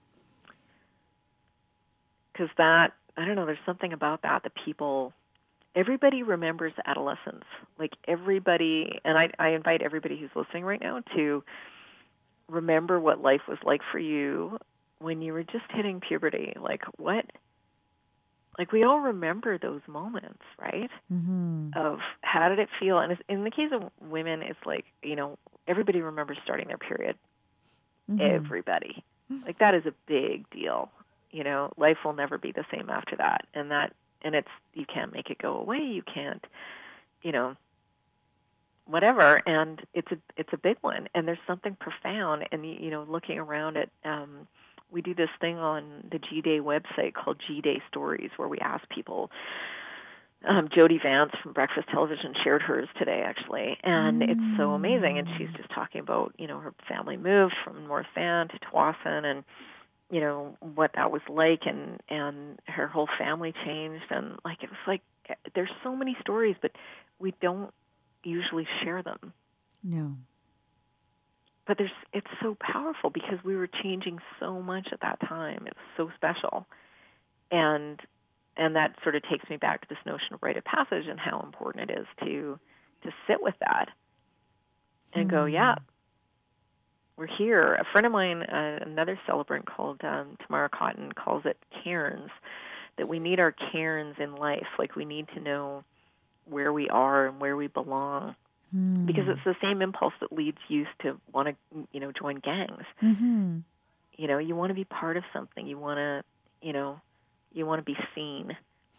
Because that, I don't know, there's something about that that people, everybody remembers adolescence. Like, everybody, and I, I invite everybody who's listening right now to remember what life was like for you when you were just hitting puberty. Like, what? Like, we all remember those moments, right? Mm-hmm. Of how did it feel? And it's, in the case of women, it's like, you know, everybody remembers starting their period. Mm-hmm. Everybody. Like, that is a big deal. You know, life will never be the same after that. And that, and it's, you can't make it go away. You can't, you know, whatever. And it's a, it's a big one. And there's something profound. And, you know, looking around at, um, we do this thing on the G-Day website called G-Day Stories, where we ask people. Um, Jody Vance from Breakfast Television shared hers today, actually, and mm. it's so amazing. And she's just talking about, you know, her family moved from North Van to Tsawwassen, and, you know, what that was like, and, and her whole family changed. And, like, it was like, there's so many stories, but we don't usually share them. No. but there's it's so powerful because we were changing so much at that time. It was so special. And and that sort of takes me back to this notion of rite of passage and how important it is to to sit with that and mm-hmm. go, yeah, we're here. A friend of mine, uh, another celebrant called um, Tamara Cotton, calls it cairns, that we need our cairns in life. Like we need to know where we are and where we belong. Mm. Because it's the same impulse that leads youth to want to, you know, join gangs. Mm-hmm. You know, you want to be part of something. You want to, you know, you want to be seen.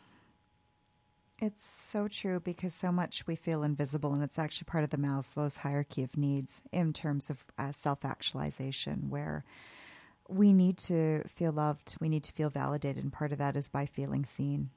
It's so true because so much we feel invisible, and it's actually part of the Maslow's hierarchy of needs in terms of uh, self-actualization, where we need to feel loved, we need to feel validated, and part of that is by feeling seen.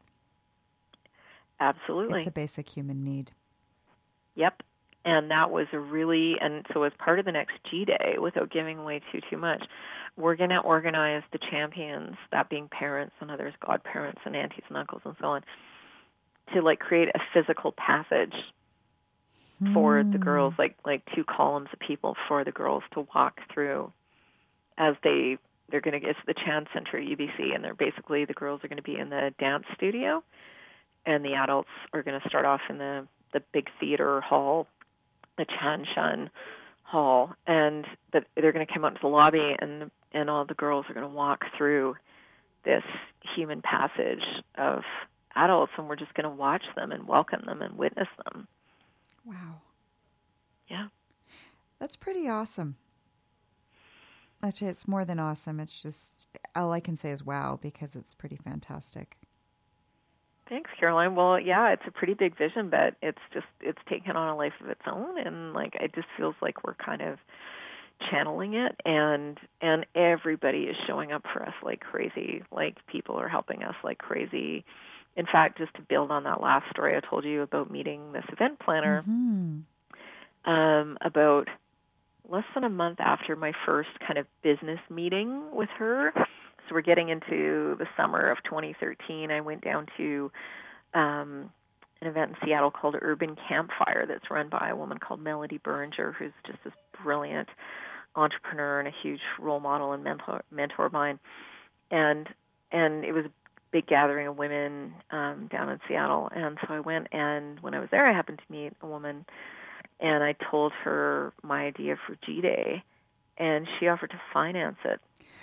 Absolutely. It's a basic human need. Yep. And that was a really, and so as part of the next G-Day, without giving away too, too much, we're going to organize the champions, that being parents and others, godparents and aunties and uncles and so on, to like create a physical passage mm. for the girls, like like two columns of people for the girls to walk through as they, they're going to get to the Chan Center at U B C, and they're basically, the girls are going to be in the dance studio, and the adults are going to start off in the, the big theater hall, the Chan Shan Hall, and the, they're going to come out into the lobby, and and all the girls are going to walk through this human passage of adults, and we're just going to watch them and welcome them and witness them. Wow. Yeah. That's pretty awesome. Actually, it's more than awesome. It's just, all I can say is wow, because it's pretty fantastic. Thanks, Caroline. Well, yeah, it's a pretty big vision, but it's just, it's taken on a life of its own, and like, it just feels like we're kind of channeling it, and and everybody is showing up for us like crazy. Like, people are helping us like crazy. In fact, just to build on that last story I told you about meeting this event planner, mm-hmm. um, about less than a month after my first kind of business meeting with her, so we're getting into the summer of twenty thirteen, I went down to um, an event in Seattle called Urban Campfire that's run by a woman called Melody Beringer, who's just this brilliant entrepreneur and a huge role model and mentor, mentor of mine. And and it was a big gathering of women um, down in Seattle. And so I went, and when I was there, I happened to meet a woman, and I told her my idea for G-Day, and she offered to finance it.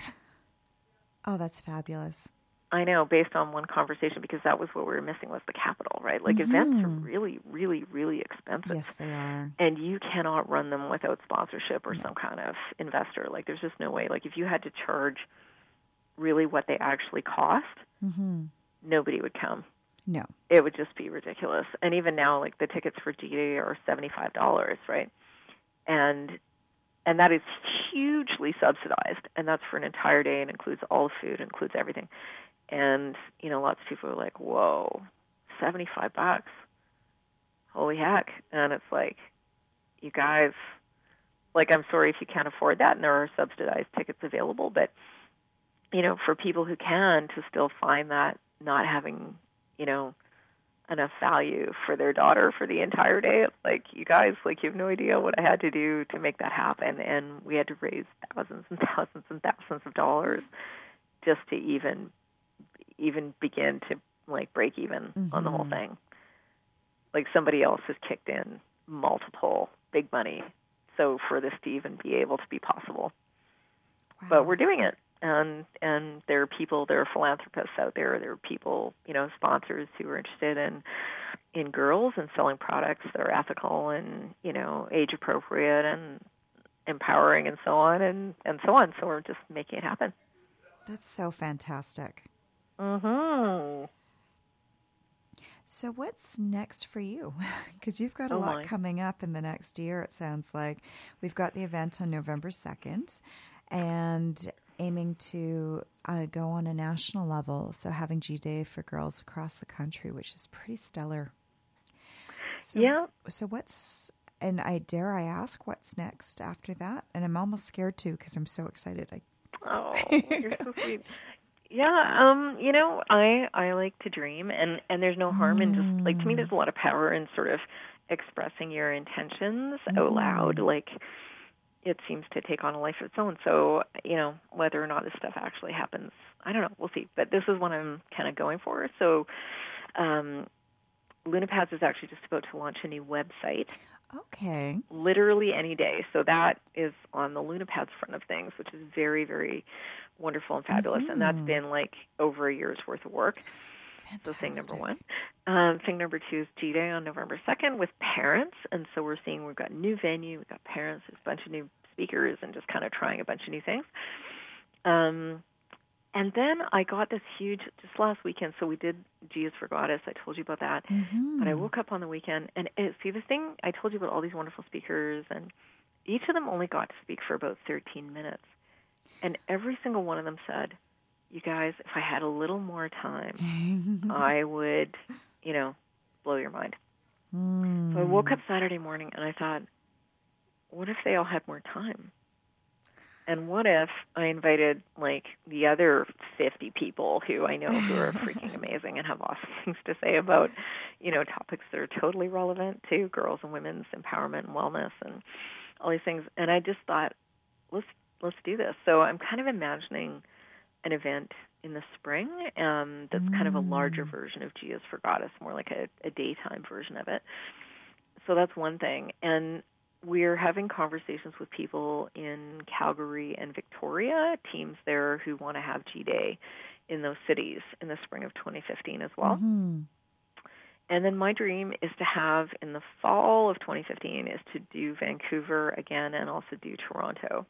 Oh, that's fabulous. I know, based on one conversation, because that was what we were missing, was the capital, right? Like, mm-hmm. events are really, really, really expensive. Yes, they are. And you cannot run them without sponsorship or no. some kind of investor. Like, there's just no way. Like, if you had to charge really what they actually cost, mm-hmm. nobody would come. No. It would just be ridiculous. And even now, like, the tickets for G-Day are seventy-five dollars, right? And and that is hugely subsidized, and that's for an entire day, and includes all the food, includes everything. And, you know, lots of people are like, whoa, seventy-five bucks. Holy heck. And it's like, you guys, like, I'm sorry if you can't afford that, and there are subsidized tickets available, but, you know, for people who can, to still find that not having, you know, enough value for their daughter for the entire day, it's like, you guys, like, you have no idea what I had to do to make that happen. And we had to raise thousands and thousands and thousands of dollars just to even even begin to, like, break even mm-hmm. on the whole thing. Like, somebody else has kicked in multiple big money, so for this to even be able to be possible. Wow. But we're doing it, and and there are people, there are philanthropists out there, there are people, you know, sponsors who are interested in in girls and selling products that are ethical and, you know, age appropriate and empowering and so on and, and so on. So we're just making it happen. That's so fantastic. Mm-hmm. So what's next for you? Because you've got a oh lot my. coming up in the next year, it sounds like. We've got the event on November second and aiming to uh, go on a national level. So having G-Day for girls across the country, which is pretty stellar. So, yeah. So what's, and I dare I ask, what's next after that? And I'm almost scared too because I'm so excited. I, oh, you're so sweet. Yeah, um, you know, I I like to dream, and, and there's no harm in just, like, to me there's a lot of power in sort of expressing your intentions mm. out loud. Like, it seems to take on a life of its own. So, you know, whether or not this stuff actually happens, I don't know. We'll see. But this is what I'm kind of going for. So um, Lunapads is actually just about to launch a new website. Okay. Literally any day. So that is on the Lunapads front of things, which is very, very wonderful and fabulous. Mm-hmm. And that's been like over a year's worth of work. Fantastic. So thing number one. Um, thing number two is G-Day on November second with parents. And so we're seeing we've got a new venue, we've got parents, there's a bunch of new speakers, and just kind of trying a bunch of new things. Um, and then I got this huge, just last weekend, so we did G is for Goddess. I told you about that. Mm-hmm. But I woke up on the weekend, and it, see, the thing, I told you about all these wonderful speakers, and each of them only got to speak for about thirteen minutes. And every single one of them said, you guys, if I had a little more time, I would, you know, blow your mind. Mm. So I woke up Saturday morning and I thought, what if they all had more time? And what if I invited, like, the other fifty people who I know who are freaking amazing and have awesome things to say about, you know, topics that are totally relevant to girls and women's empowerment and wellness and all these things. And I just thought, let's let's do this. So I'm kind of imagining an event in the spring um, that's mm. kind of a larger version of G is for Goddess, more like a, a daytime version of it. So that's one thing. And we're having conversations with people in Calgary and Victoria, teams there who want to have G-Day in those cities in the spring of twenty fifteen as well. Mm-hmm. And then my dream is to have in the fall of twenty fifteen is to do Vancouver again and also do Toronto.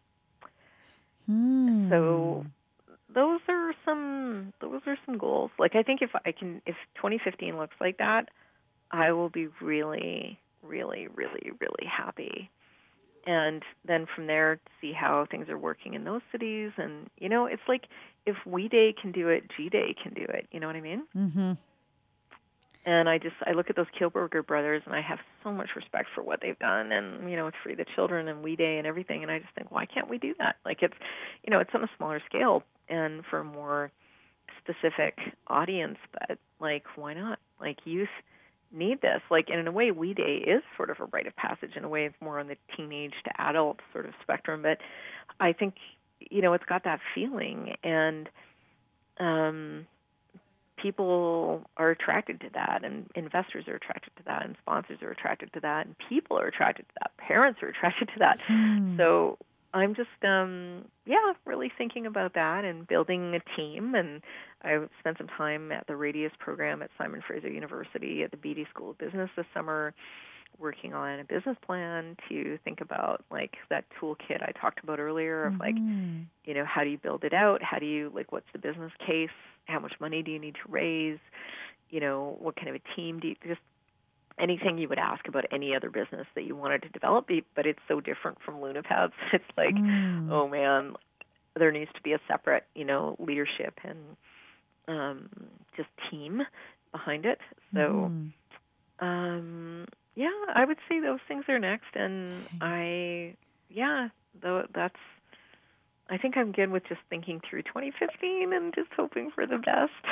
Mm. So those are some those are some goals. Like I think if I can if twenty fifteen looks like that, I will be really, really, really, really happy. And then from there, see how things are working in those cities. And, you know, it's like if We Day can do it, G-Day can do it. You know what I mean? Mm-hmm. And I just, I look at those Kielburger brothers, and I have so much respect for what they've done. And, you know, it's Free the Children and We Day and everything. And I just think, why can't we do that? Like it's, you know, it's on a smaller scale and for a more specific audience. But, like, why not? Like youth need this. Like, and in a way, We Day is sort of a rite of passage. In a way, it's more on the teenage to adult sort of spectrum. But I think, you know, it's got that feeling, and um, people are attracted to that, and investors are attracted to that, and sponsors are attracted to that, and people are attracted to that. Parents are attracted to that. Hmm. So I'm just, um, yeah, really thinking about that and building a team. And I spent some time at the Radius program at Simon Fraser University at the Beatty School of Business this summer, working on a business plan to think about, like, that toolkit I talked about earlier of, like, Mm-hmm. you know, how do you build it out? How do you, like, what's the business case? How much money do you need to raise? You know, what kind of a team do you, just anything you would ask about any other business that you wanted to develop, but it's so different from Lunapads. It's like, Mm. oh man, there needs to be a separate, you know, leadership and um, just team behind it. So, Mm-hmm. um, yeah, I would say those things are next. And I, yeah, though that's, I think I'm good with just thinking through twenty fifteen and just hoping for the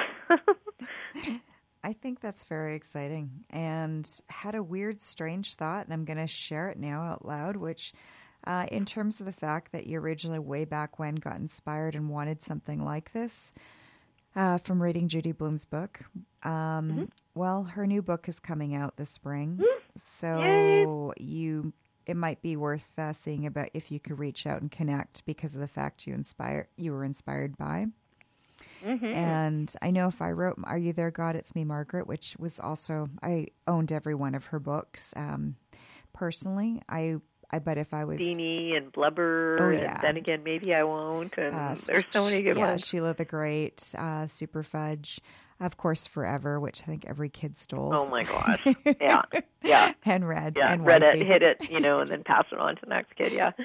best. I think that's very exciting, and had a weird, strange thought, and I'm going to share it now out loud, which uh, in terms of the fact that you originally way back when got inspired and wanted something like this uh, from reading Judy Blume's book. Um, Mm-hmm. Well, her new book is coming out this spring, Mm-hmm. so Yay. you it might be worth uh, seeing about if you could reach out and connect because of the fact you inspire you were inspired by. Mm-hmm. And I know if I wrote Are You There, God? It's Me, Margaret, which was also, I owned every one of her books. Um, personally, I, I bet if I was... Beanie and Blubber, oh, yeah. and Then Again, Maybe I Won't, and uh, there's so many good yeah, ones. Sheila the Great, uh, Super Fudge, of course, Forever, which I think every kid stole. Oh my gosh, yeah, yeah. and read, yeah. and read wifey. it, hit it, you know, and then pass it on to the next kid, yeah.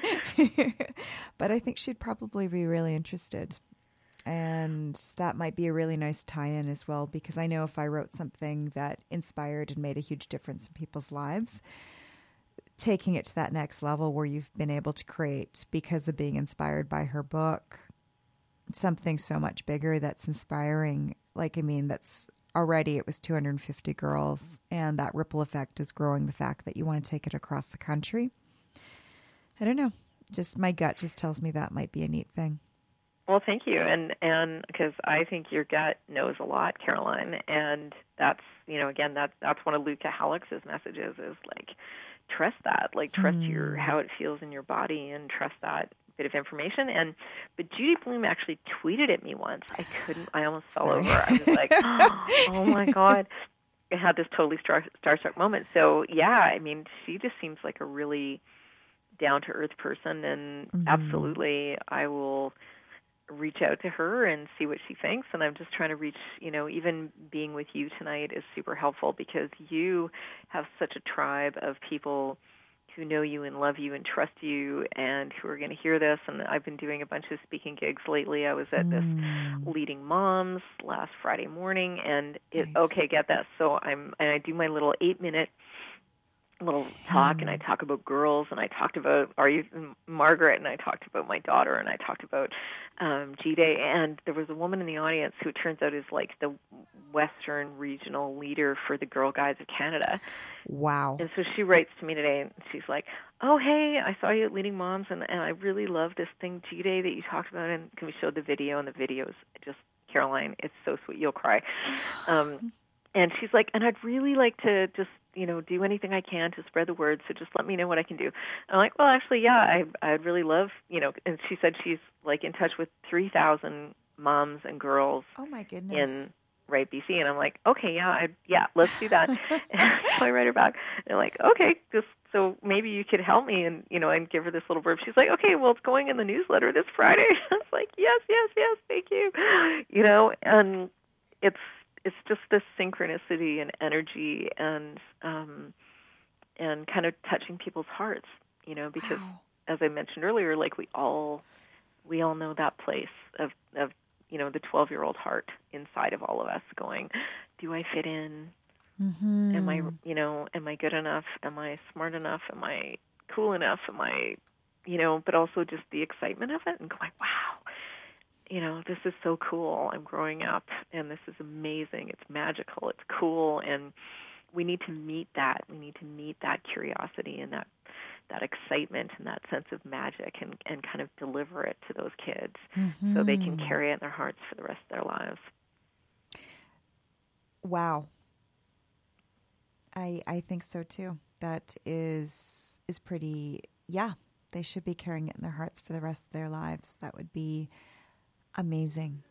But I think she'd probably be really interested. And that might be a really nice tie-in as well, because I know if I wrote something that inspired and made a huge difference in people's lives, taking it to that next level where you've been able to create, because of being inspired by her book, something so much bigger that's inspiring. Like, I mean, that's already, it was two hundred fifty girls, and that ripple effect is growing, the fact that you want to take it across the country. I don't know. Just my gut just tells me that might be a neat thing. Well, thank you, and and because I think your gut knows a lot, Caroline, and that's you know again that that's one of Luca Halleck's messages is like trust that, like trust mm. your how it feels in your body, and trust that bit of information. And but Judy Blume actually tweeted at me once. I couldn't. I almost fell Sorry. over. I was like, oh, oh my god. I had this totally star starstruck moment. So yeah, I mean, she just seems like a really down to earth person, and mm-hmm. absolutely, I will reach out to her and see what she thinks. And I'm just trying to reach, you know, even being with you tonight is super helpful because you have such a tribe of people who know you and love you and trust you and who are going to hear this. And I've been doing a bunch of speaking gigs lately. I was at mm. this Leading Moms last Friday morning, and it, nice. okay, get this. So I'm, and I do my little eight minute little talk, mm. and I talk about girls, and I talked about are you Margaret, and I talked about my daughter, and I talked about um, G-Day, and there was a woman in the audience who it turns out is like the Western regional leader for the Girl Guides of Canada. Wow. And so she writes to me today, and she's like, oh, hey, I saw you at Leading Moms, and, and I really love this thing, G-Day, that you talked about, and can we show the video? And the video's just, Caroline, it's so sweet, you'll cry. Um, and she's like, and I'd really like to just, you know, do anything I can to spread the word, so just let me know what I can do. And I'm like, well, actually, yeah, I, I'd really love, you know, and she said she's, like, in touch with three thousand moms and girls oh my goodness. in Wright, B C, and I'm like, okay, yeah, I, yeah, let's do that. And so I write her back, and I'm like, okay, just so maybe you could help me, and, you know, and give her this little blurb. She's like, okay, well, it's going in the newsletter this Friday. I was like, yes, yes, yes, thank you. You know, and it's, it's just this synchronicity and energy and um, and kind of touching people's hearts, you know, because wow. as I mentioned earlier, like we all we all know that place of, of you know, the twelve-year-old heart inside of all of us going, do I fit in? Mm-hmm. Am I, you know, am I good enough? Am I smart enough? Am I cool enough? Am I, you know, but also just the excitement of it and going, wow. You know, this is so cool. I'm growing up, and this is amazing. It's magical. It's cool, and we need to meet that. We need to meet that curiosity and that that excitement and that sense of magic, and, and kind of deliver it to those kids mm-hmm. so they can carry it in their hearts for the rest of their lives. Wow. I I think so too. That is is pretty. Yeah, they should be carrying it in their hearts for the rest of their lives. That would be amazing.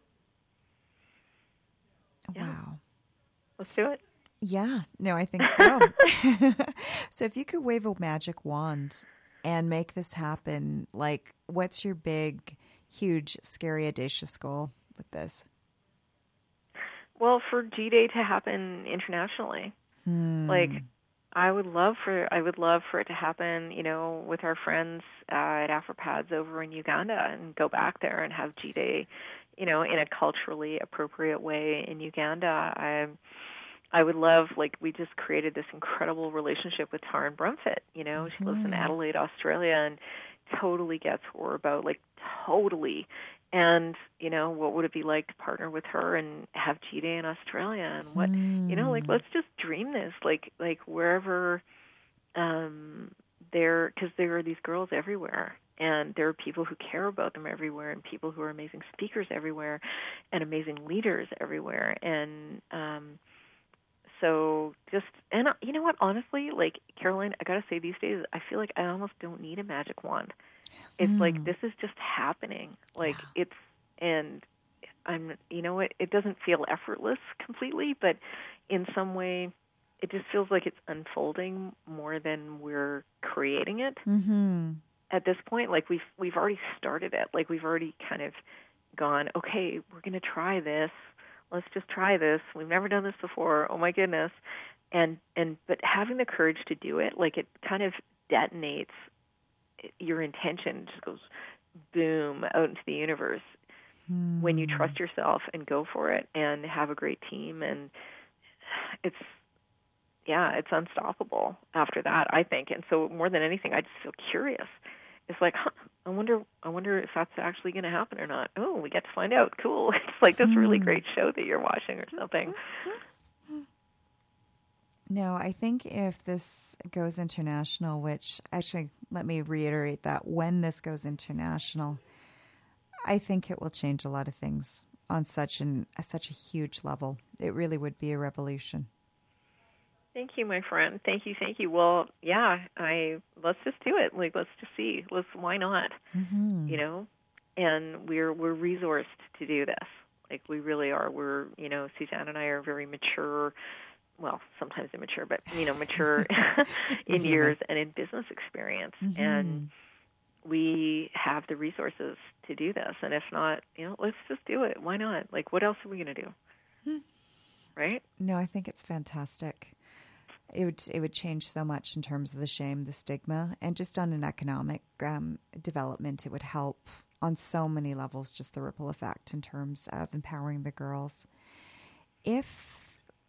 Yeah. Wow. Let's do it. Yeah. No, I think so. So if you could wave a magic wand and make this happen, like, what's your big, huge, scary, audacious goal with this? Well, for G-Day to happen internationally. Hmm. Like, I would love for I would love for it to happen, you know, with our friends uh, at AfroPads over in Uganda, and go back there and have G-Day, you know, in a culturally appropriate way in Uganda. I I would love, like, we just created this incredible relationship with Taryn Brumfitt. You know, she lives in Adelaide, Australia, and totally gets what we're about, like, totally. And, you know, what would it be like to partner with her and have G-Day in Australia? And what, mm. you know, like, let's just dream this, like, like wherever um, there, because there are these girls everywhere. And there are people who care about them everywhere, and people who are amazing speakers everywhere, and amazing leaders everywhere. And um, so just, and you know what, honestly, like, Caroline, I got to say, these days, I feel like I almost don't need a magic wand. It's mm. like, this is just happening. Like, yeah. it's, and I'm, you know, it, it doesn't feel effortless completely, but in some way, it just feels like it's unfolding more than we're creating it. Mm-hmm. At this point, like, we've we've already started it. Like, we've already kind of gone, okay, we're going to try this. Let's just try this. We've never done this before. Oh my goodness. And and but having the courage to do it, like, it kind of detonates your intention, just goes boom out into the universe mm. when you trust yourself and go for it and have a great team. And it's, yeah, it's unstoppable after that, I think. And so more than anything, I just feel curious. It's like, huh, I wonder I wonder if that's actually going to happen or not. Oh, we get to find out. Cool. It's like this really great show that you're watching or something. No, I think if this goes international, which actually, let me reiterate that when this goes international, I think it will change a lot of things on such an such a huge level. It really would be a revolution. Thank you, my friend. Thank you, thank you. Well, yeah, I let's just do it. Like, let's just see. Let's why not? Mm-hmm. You know, and we're we're resourced to do this. Like, we really are. We're you know, Suzanne and I are very mature. Well, sometimes immature, but you know, mature in yeah. years and in business experience, mm-hmm. and we have the resources to do this. And if not, you know, let's just do it. Why not? Like, what else are we going to do? Hmm. Right? No, I think it's fantastic. It would it would change so much in terms of the shame, the stigma, and just on an economic um, development, it would help on so many levels. Just the ripple effect in terms of empowering the girls. If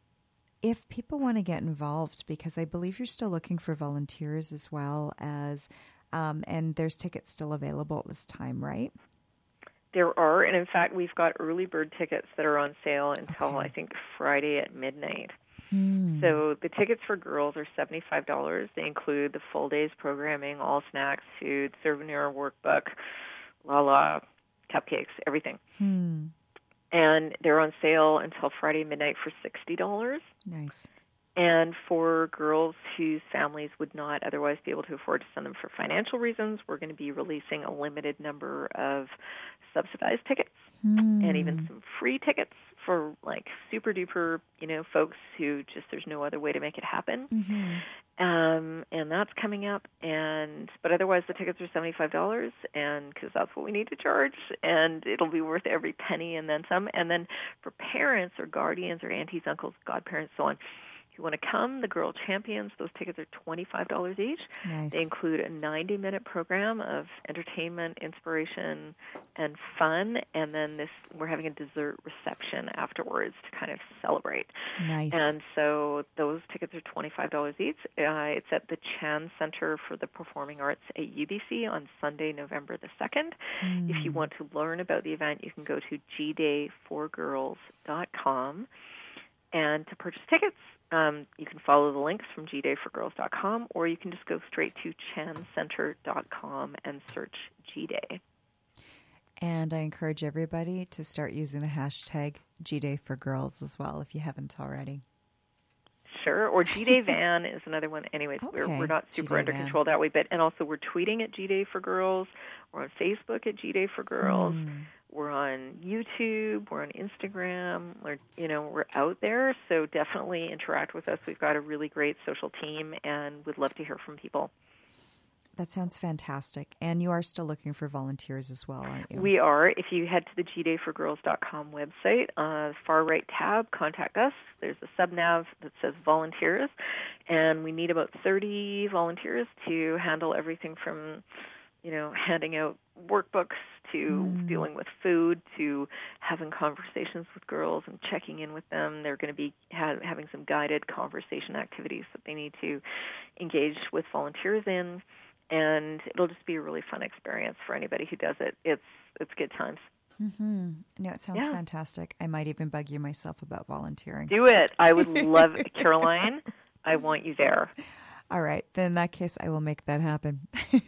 if people want to get involved, because I believe you're still looking for volunteers as well as, um, and there's tickets still available at this time, right? There are, and in fact, we've got early bird tickets that are on sale until Okay. I think Friday at midnight. Hmm. So the tickets for girls are seventy-five dollars. They include the full day's programming, all snacks, food, souvenir workbook, la la, cupcakes, everything. Hmm. And they're on sale until Friday midnight for sixty dollars. Nice. And for girls whose families would not otherwise be able to afford to send them for financial reasons, we're going to be releasing a limited number of subsidized tickets Hmm. and even some free tickets for like super duper, you know, folks who just there's no other way to make it happen. Mm-hmm. Um, and that's coming up. And but otherwise, the tickets are seventy-five dollars, and because that's what we need to charge, and it'll be worth every penny and then some. And then for parents or guardians or aunties, uncles, godparents, so on, you want to come, the Girl Champions, those tickets are twenty-five dollars each. Nice. They include a ninety-minute program of entertainment, inspiration, and fun, and then this we're having a dessert reception afterwards to kind of celebrate. Nice. And so those tickets are twenty-five dollars each. Uh, it's at the Chan Center for the Performing Arts at U B C on Sunday, November the second. Mm. If you want to learn about the event, you can go to g day for girls dot com. And to purchase tickets, um, you can follow the links from g day for girls dot com, or you can just go straight to chan center dot com and search G-Day. And I encourage everybody to start using the hashtag G Day for Girls as well, if you haven't already. Sure, or G-Day Van is another one. Anyways, Okay. we're we're not super G-Day under Van. control that way, but and also we're tweeting at G-Day for Girls. We're on Facebook at G-Day for Girls. Mm. We're on YouTube. We're on Instagram. We're you know we're out there, so definitely interact with us. We've got a really great social team, and we'd love to hear from people. That sounds fantastic. And you are still looking for volunteers as well, aren't you? We are. If you head to the g day for girls dot com website, uh, far right tab, contact us. There's a sub-nav that says volunteers, and we need about thirty volunteers to handle everything from, you know, handing out workbooks to Mm. dealing with food to having conversations with girls and checking in with them. They're going to be ha- having some guided conversation activities that they need to engage with volunteers in. And it'll just be a really fun experience for anybody who does it. It's it's good times. Mm-hmm. No, it sounds Yeah. fantastic. I might even bug you myself about volunteering. Do it. I would love it. Caroline, I want you there. All right. Then in that case, I will make that happen.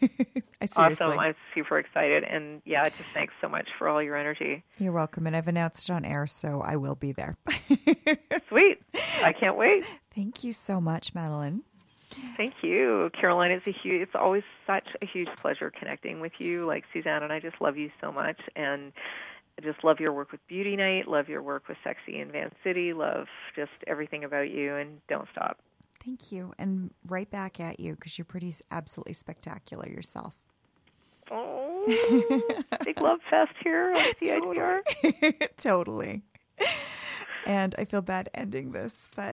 I seriously. Awesome. I'm super excited. And yeah, just thanks so much for all your energy. You're welcome. And I've announced it on air, so I will be there. Sweet. I can't wait. Thank you so much, Madeline. Thank you, Caroline. It's a huge. It's always such a huge pleasure connecting with you. Like Suzanne and I just love you so much, and I just love your work with Beauty Night. Love your work with Sexy in Van City. Love just everything about you, and don't stop. Thank you. And right back at you, because you're pretty absolutely spectacular yourself. Oh, big love fest here on C I T R. Totally. Totally. And I feel bad ending this, but